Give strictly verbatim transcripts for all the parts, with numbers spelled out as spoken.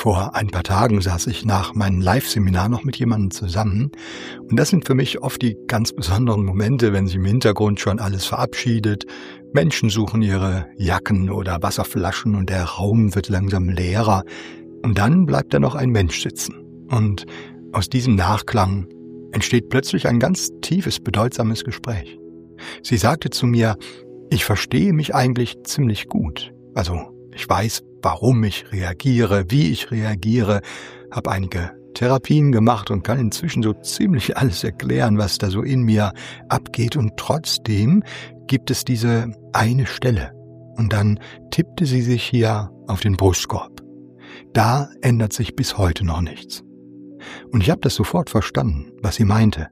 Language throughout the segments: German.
Vor ein paar Tagen saß ich nach meinem Live-Seminar noch mit jemandem zusammen und das sind für mich oft die ganz besonderen Momente, wenn sich im Hintergrund schon alles verabschiedet, Menschen suchen ihre Jacken oder Wasserflaschen und der Raum wird langsam leerer und dann bleibt da noch ein Mensch sitzen und aus diesem Nachklang entsteht plötzlich ein ganz tiefes, bedeutsames Gespräch. Sie sagte zu mir, ich verstehe mich eigentlich ziemlich gut, also ich weiß, warum ich reagiere, wie ich reagiere, habe einige Therapien gemacht und kann inzwischen so ziemlich alles erklären, was da so in mir abgeht. Und trotzdem gibt es diese eine Stelle. Und dann tippte sie sich hier auf den Brustkorb. Da ändert sich bis heute noch nichts. Und ich habe das sofort verstanden, was sie meinte.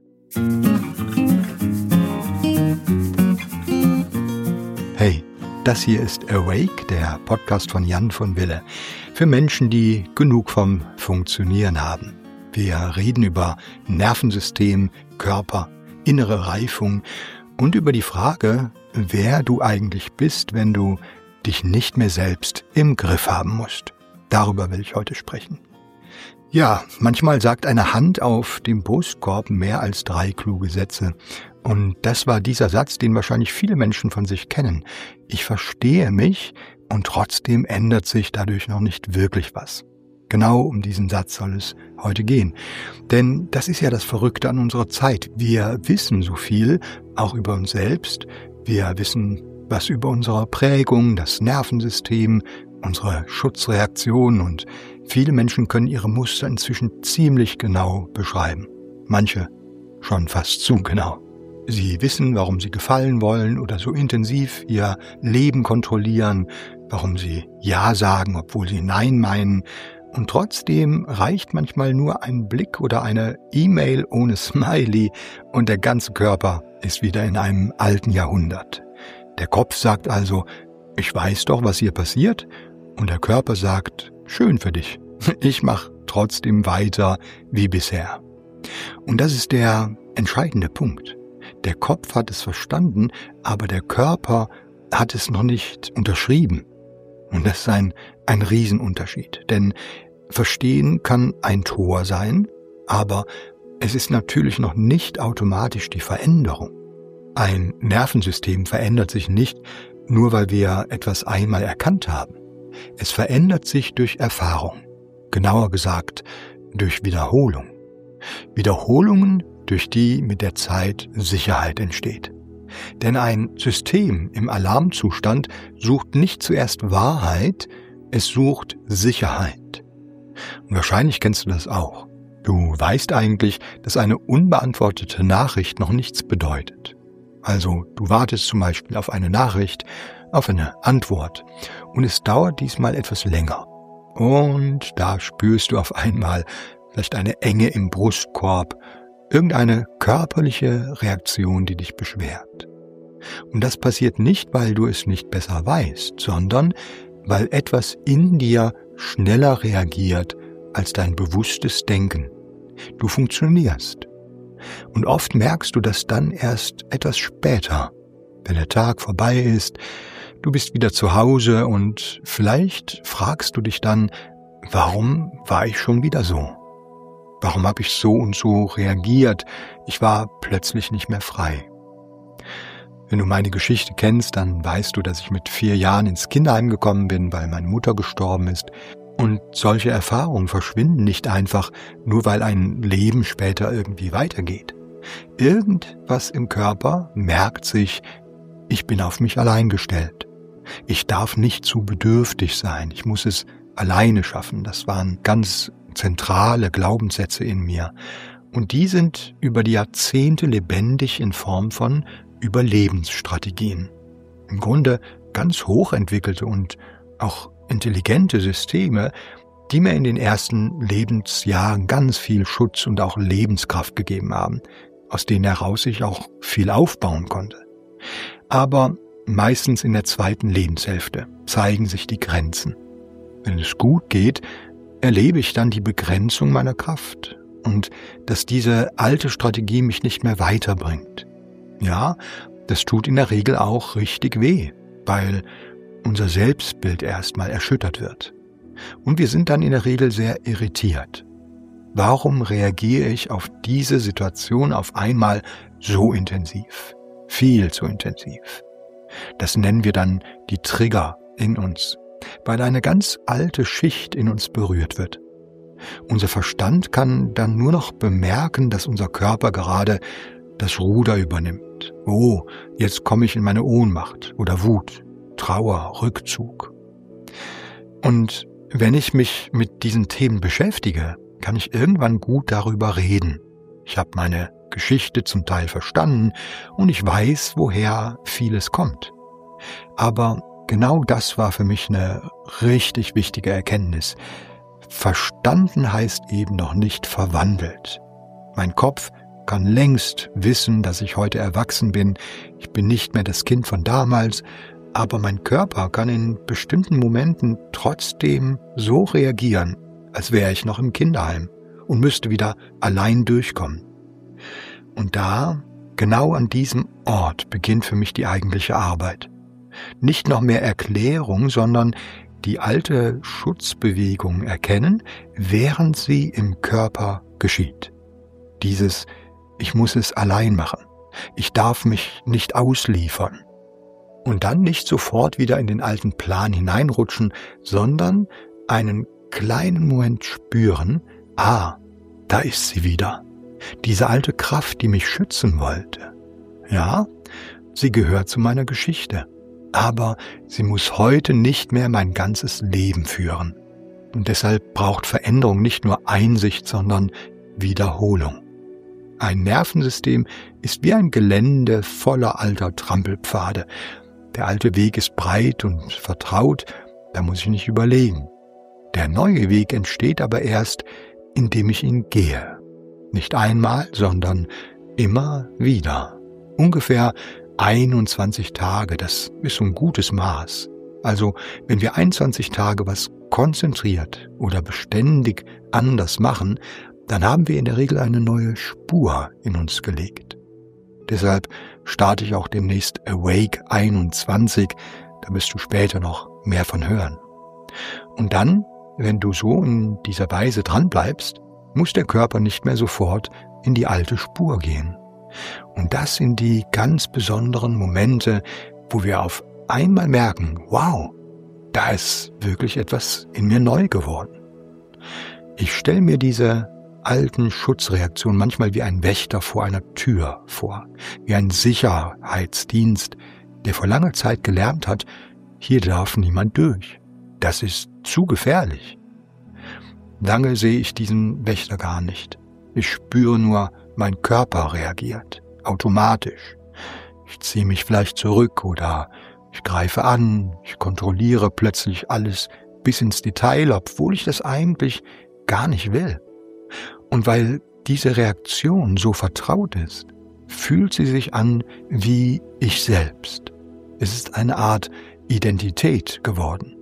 Hey, das hier ist Awake, der Podcast von Jan von Wille, für Menschen, die genug vom Funktionieren haben. Wir reden über Nervensystem, Körper, innere Reifung und über die Frage, wer du eigentlich bist, wenn du dich nicht mehr selbst im Griff haben musst. Darüber will ich heute sprechen. Ja, manchmal sagt eine Hand auf dem Brustkorb mehr als drei kluge Sätze. Und das war dieser Satz, den wahrscheinlich viele Menschen von sich kennen. Ich verstehe mich und trotzdem ändert sich dadurch noch nicht wirklich was. Genau um diesen Satz soll es heute gehen. Denn das ist ja das Verrückte an unserer Zeit. Wir wissen so viel, auch über uns selbst. Wir wissen was über unsere Prägung, das Nervensystem, unsere Schutzreaktion und viele Menschen können ihre Muster inzwischen ziemlich genau beschreiben. Manche schon fast zu genau. Sie wissen, warum sie gefallen wollen oder so intensiv ihr Leben kontrollieren, warum sie Ja sagen, obwohl sie Nein meinen. Und trotzdem reicht manchmal nur ein Blick oder eine E-Mail ohne Smiley und der ganze Körper ist wieder in einem alten Jahrhundert. Der Kopf sagt also, ich weiß doch, was hier passiert, und der Körper sagt, schön für dich, ich mache trotzdem weiter wie bisher. Und das ist der entscheidende Punkt. Der Kopf hat es verstanden, aber der Körper hat es noch nicht unterschrieben. Und das ist ein, ein Riesenunterschied. Denn verstehen kann ein Tor sein, aber es ist natürlich noch nicht automatisch die Veränderung. Ein Nervensystem verändert sich nicht, nur weil wir etwas einmal erkannt haben. Es verändert sich durch Erfahrung. Genauer gesagt, durch Wiederholung. Wiederholungen, durch die mit der Zeit Sicherheit entsteht. Denn ein System im Alarmzustand sucht nicht zuerst Wahrheit, es sucht Sicherheit. Und wahrscheinlich kennst du das auch. Du weißt eigentlich, dass eine unbeantwortete Nachricht noch nichts bedeutet. Also du wartest zum Beispiel auf eine Nachricht, auf eine Antwort und es dauert diesmal etwas länger. Und da spürst du auf einmal vielleicht eine Enge im Brustkorb, irgendeine körperliche Reaktion, die dich beschwert. Und das passiert nicht, weil du es nicht besser weißt, sondern weil etwas in dir schneller reagiert als dein bewusstes Denken. Du funktionierst. Und oft merkst du das dann erst etwas später, wenn der Tag vorbei ist, du bist wieder zu Hause und vielleicht fragst du dich dann, warum war ich schon wieder so? Warum habe ich so und so reagiert? Ich war plötzlich nicht mehr frei. Wenn du meine Geschichte kennst, dann weißt du, dass ich mit vier Jahren ins Kinderheim gekommen bin, weil meine Mutter gestorben ist. Und solche Erfahrungen verschwinden nicht einfach, nur weil ein Leben später irgendwie weitergeht. Irgendwas im Körper merkt sich, ich bin auf mich allein gestellt. Ich darf nicht zu bedürftig sein, ich muss es alleine schaffen. Das waren ganz zentrale Glaubenssätze in mir. Und die sind über die Jahrzehnte lebendig in Form von Überlebensstrategien. Im Grunde ganz hochentwickelte und auch intelligente Systeme, die mir in den ersten Lebensjahren ganz viel Schutz und auch Lebenskraft gegeben haben, aus denen heraus ich auch viel aufbauen konnte. Aber meistens in der zweiten Lebenshälfte zeigen sich die Grenzen. Wenn es gut geht, erlebe ich dann die Begrenzung meiner Kraft und dass diese alte Strategie mich nicht mehr weiterbringt. Ja, das tut in der Regel auch richtig weh, weil unser Selbstbild erstmal erschüttert wird. Und wir sind dann in der Regel sehr irritiert. Warum reagiere ich auf diese Situation auf einmal so intensiv? Viel zu intensiv. Das nennen wir dann die Trigger in uns, weil eine ganz alte Schicht in uns berührt wird. Unser Verstand kann dann nur noch bemerken, dass unser Körper gerade das Ruder übernimmt. Oh, jetzt komme ich in meine Ohnmacht oder Wut, Trauer, Rückzug. Und wenn ich mich mit diesen Themen beschäftige, kann ich irgendwann gut darüber reden. Ich habe meine Geschichte zum Teil verstanden und ich weiß, woher vieles kommt. Aber genau das war für mich eine richtig wichtige Erkenntnis. Verstanden heißt eben noch nicht verwandelt. Mein Kopf kann längst wissen, dass ich heute erwachsen bin. Ich bin nicht mehr das Kind von damals, aber mein Körper kann in bestimmten Momenten trotzdem so reagieren, als wäre ich noch im Kinderheim und müsste wieder allein durchkommen. Und da, genau an diesem Ort, beginnt für mich die eigentliche Arbeit. Nicht noch mehr Erklärung, sondern die alte Schutzbewegung erkennen, während sie im Körper geschieht. Dieses Ich muss es allein machen. Ich darf mich nicht ausliefern. Und dann nicht sofort wieder in den alten Plan hineinrutschen, sondern einen kleinen Moment spüren, ah, da ist sie wieder. Diese alte Kraft, die mich schützen wollte. Ja, sie gehört zu meiner Geschichte. Aber sie muss heute nicht mehr mein ganzes Leben führen. Und deshalb braucht Veränderung nicht nur Einsicht, sondern Wiederholung. Ein Nervensystem ist wie ein Gelände voller alter Trampelpfade. Der alte Weg ist breit und vertraut, da muss ich nicht überlegen. Der neue Weg entsteht aber erst, indem ich ihn gehe. Nicht einmal, sondern immer wieder. Ungefähr einundzwanzig Tage, das ist so ein gutes Maß. Also, wenn wir einundzwanzig Tage was konzentriert oder beständig anders machen, dann haben wir in der Regel eine neue Spur in uns gelegt. Deshalb starte ich auch demnächst Awake einundzwanzig, da wirst du später noch mehr von hören. Und dann, wenn du so in dieser Weise dranbleibst, muss der Körper nicht mehr sofort in die alte Spur gehen. Und das sind die ganz besonderen Momente, wo wir auf einmal merken, wow, da ist wirklich etwas in mir neu geworden. Ich stelle mir diese alten Schutzreaktionen manchmal wie ein Wächter vor einer Tür vor, wie ein Sicherheitsdienst, der vor langer Zeit gelernt hat, hier darf niemand durch. Das ist zu gefährlich. Lange sehe ich diesen Wächter gar nicht. Ich spüre nur, mein Körper reagiert, automatisch. Ich ziehe mich vielleicht zurück oder ich greife an, ich kontrolliere plötzlich alles bis ins Detail, obwohl ich das eigentlich gar nicht will. Und weil diese Reaktion so vertraut ist, fühlt sie sich an wie ich selbst. Es ist eine Art Identität geworden.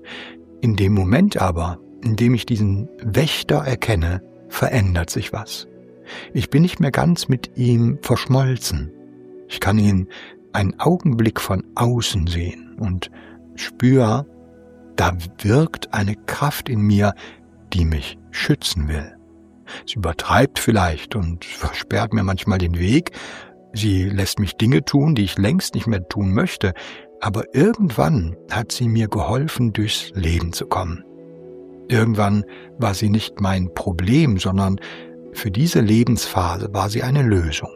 In dem Moment aber, in dem ich diesen Wächter erkenne, verändert sich was. Ich bin nicht mehr ganz mit ihm verschmolzen. Ich kann ihn einen Augenblick von außen sehen und spüre, da wirkt eine Kraft in mir, die mich schützen will. Sie übertreibt vielleicht und versperrt mir manchmal den Weg. Sie lässt mich Dinge tun, die ich längst nicht mehr tun möchte. Aber irgendwann hat sie mir geholfen, durchs Leben zu kommen. Irgendwann war sie nicht mein Problem, sondern für diese Lebensphase war sie eine Lösung.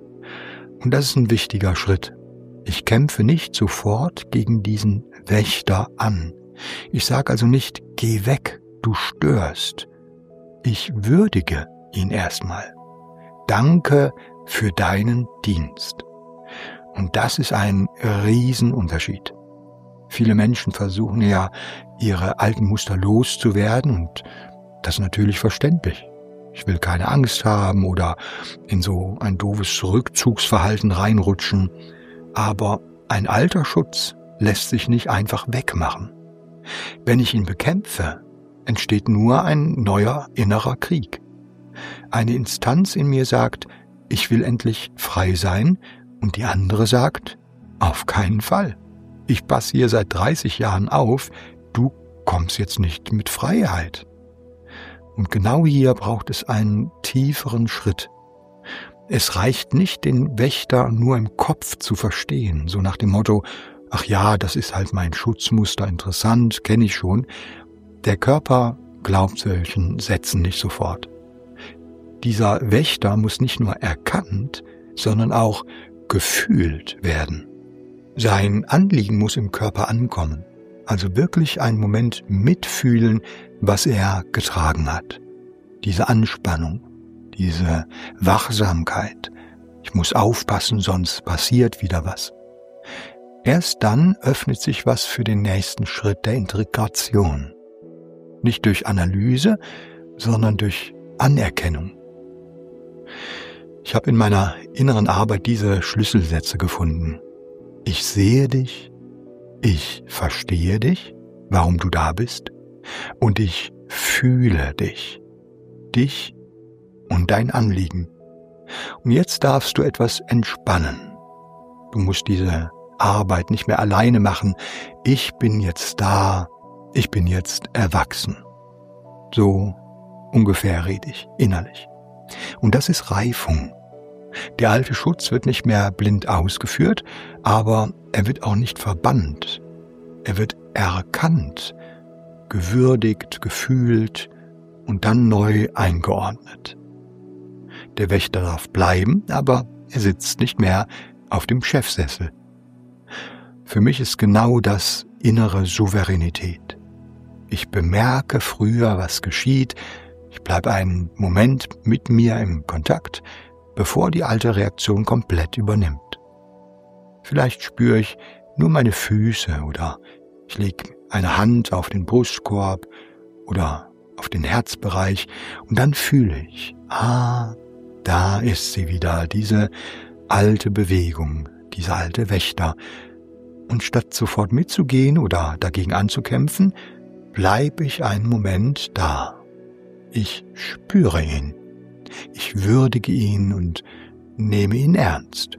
Und das ist ein wichtiger Schritt. Ich kämpfe nicht sofort gegen diesen Wächter an. Ich sage also nicht, geh weg, du störst. Ich würdige ihn erstmal. Danke für deinen Dienst. Und das ist ein Riesenunterschied. Viele Menschen versuchen ja, ihre alten Muster loszuwerden und das ist natürlich verständlich. Ich will keine Angst haben oder in so ein doofes Rückzugsverhalten reinrutschen. Aber ein alter Schutz lässt sich nicht einfach wegmachen. Wenn ich ihn bekämpfe, entsteht nur ein neuer innerer Krieg. Eine Instanz in mir sagt, ich will endlich frei sein, und die andere sagt, auf keinen Fall. Ich passe hier seit dreißig Jahren auf, du kommst jetzt nicht mit Freiheit. Und genau hier braucht es einen tieferen Schritt. Es reicht nicht, den Wächter nur im Kopf zu verstehen, so nach dem Motto, ach ja, das ist halt mein Schutzmuster, interessant, kenne ich schon. Der Körper glaubt solchen Sätzen nicht sofort. Dieser Wächter muss nicht nur erkannt, sondern auch gefühlt werden. Sein Anliegen muss im Körper ankommen, also wirklich einen Moment mitfühlen, was er getragen hat. Diese Anspannung, diese Wachsamkeit. Ich muss aufpassen, sonst passiert wieder was. Erst dann öffnet sich was für den nächsten Schritt der Integration. Nicht durch Analyse, sondern durch Anerkennung. Ich habe in meiner inneren Arbeit diese Schlüsselsätze gefunden. Ich sehe dich, ich verstehe dich, warum du da bist, und ich fühle dich, dich und dein Anliegen. Und jetzt darfst du etwas entspannen. Du musst diese Arbeit nicht mehr alleine machen. Ich bin jetzt da, ich bin jetzt erwachsen. So ungefähr rede ich innerlich. Und das ist Reifung. Der alte Schutz wird nicht mehr blind ausgeführt, aber er wird auch nicht verbannt. Er wird erkannt, gewürdigt, gefühlt und dann neu eingeordnet. Der Wächter darf bleiben, aber er sitzt nicht mehr auf dem Chefsessel. Für mich ist genau das innere Souveränität. Ich bemerke früher, was geschieht. Ich bleibe einen Moment mit mir im Kontakt, bevor die alte Reaktion komplett übernimmt. Vielleicht spüre ich nur meine Füße oder ich lege eine Hand auf den Brustkorb oder auf den Herzbereich und dann fühle ich, ah, da ist sie wieder, diese alte Bewegung, dieser alte Wächter. Und statt sofort mitzugehen oder dagegen anzukämpfen, bleibe ich einen Moment da. Ich spüre ihn, ich würdige ihn und nehme ihn ernst.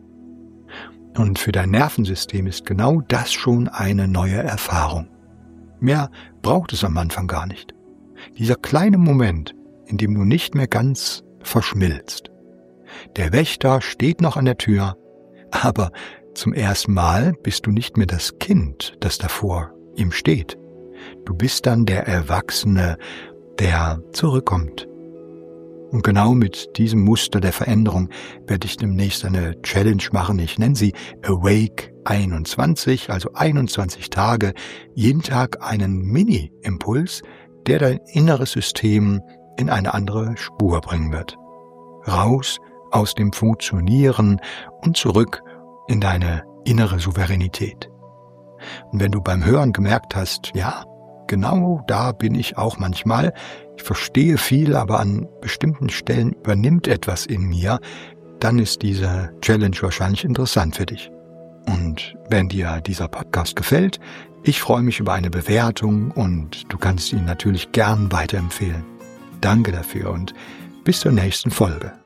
Und für dein Nervensystem ist genau das schon eine neue Erfahrung. Mehr braucht es am Anfang gar nicht. Dieser kleine Moment, in dem du nicht mehr ganz verschmilzt. Der Wächter steht noch an der Tür, aber zum ersten Mal bist du nicht mehr das Kind, das davor ihm steht. Du bist dann der Erwachsene, der zurückkommt. Und genau mit diesem Muster der Veränderung werde ich demnächst eine Challenge machen. Ich nenne sie Awake einundzwanzig, also einundzwanzig Tage, jeden Tag einen Mini-Impuls, der dein inneres System in eine andere Spur bringen wird. Raus aus dem Funktionieren und zurück in deine innere Souveränität. Und wenn du beim Hören gemerkt hast, ja, genau da bin ich auch manchmal, ich verstehe viel, aber an bestimmten Stellen übernimmt etwas in mir, dann ist diese Challenge wahrscheinlich interessant für dich. Und wenn dir dieser Podcast gefällt, ich freue mich über eine Bewertung und du kannst ihn natürlich gern weiterempfehlen. Danke dafür und bis zur nächsten Folge.